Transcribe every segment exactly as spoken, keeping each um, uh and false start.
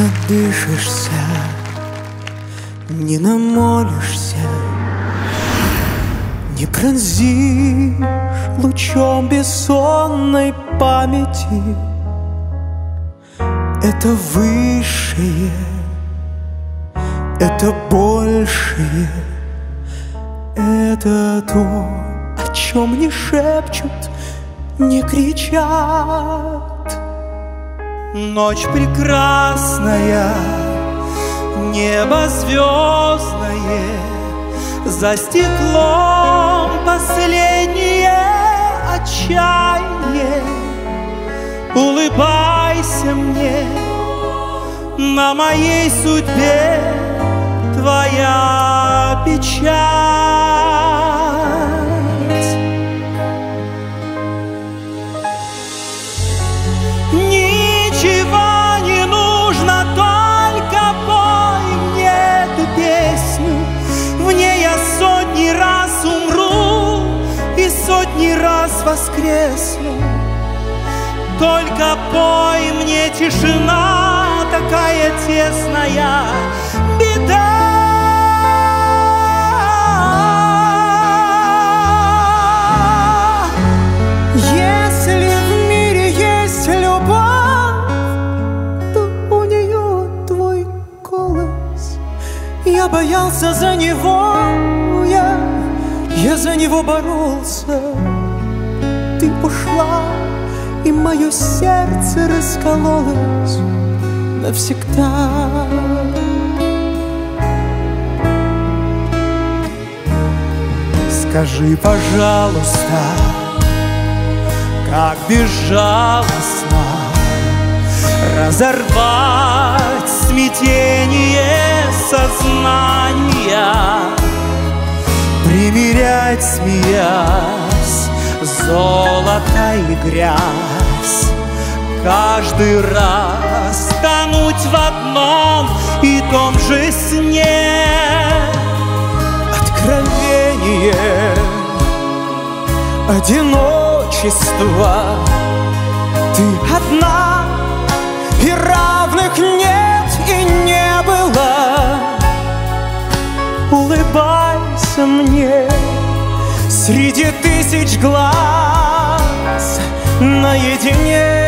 надышишься, не намолишься, не пронзишь лучом бессонной памяти. Это высшее, это большее, это то, о чем не шепчут, не кричат. Ночь прекрасная, небо звездное, за стеклом последнее отчаяние. Улыбайся мне, на моей судьбе твоя печать. Ничего не нужно, только пой мне эту песню. В ней я сотни раз умру и сотни раз воскресну. Только пой мне, тишина такая тесная, беда. Если в мире есть любовь, то у нее твой голос. Я боялся за него, я, я за него боролся. Ты ушла, и мое сердце раскололось навсегда. Скажи, пожалуйста, как безжалостно разорвать смятение сознания, примерять, смеясь, золото и грязь, каждый раз тонуть в одном и том же сне. Откровение, одиночество, ты одна, и равных нет и не было. Улыбайся мне среди тысяч глаз наедине.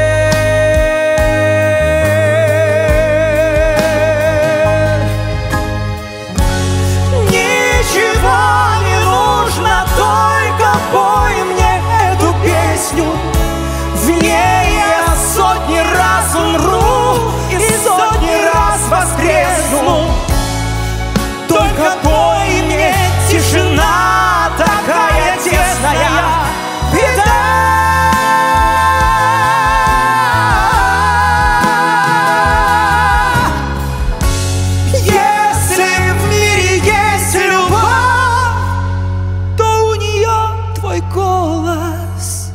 Ничего не нужно, только пой мне эту песню. В ней я сотни раз умру и сотни раз воскресну. Только пой мне, тишина такая тесная, беда. Если в мире есть любовь, то у нее твой голос.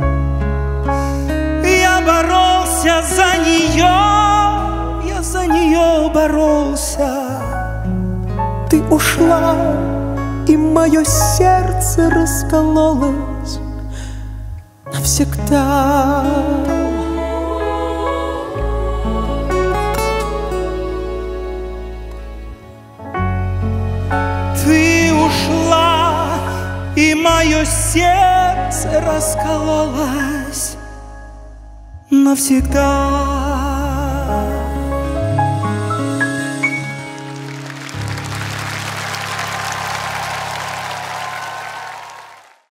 Я боролся за нее, я за нее боролся. Ты ушла, и мое сердце раскололось навсегда. Ты ушла, и мое сердце раскололось навсегда.